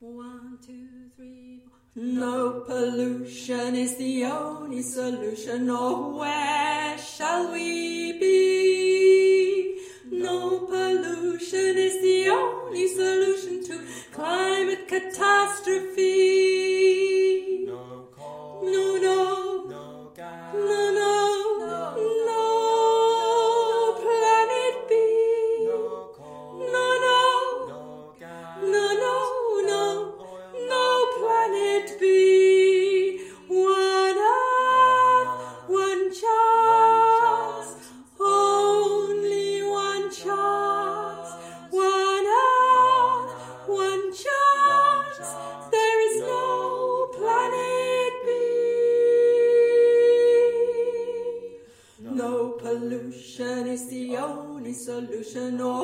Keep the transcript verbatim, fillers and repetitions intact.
One, two, three, four. No pollution is the only solution, or where shall we be? No pollution is the only solution to climate catastrophe. No coal, No, no, no gas, no, no, no, no, planet B. no coal, No, no, no gas, no, no, no, oil, no, planet B. One Earth, one chance, only one chance. One Earth, one chance. There is no planet B. No pollution is the only solution, or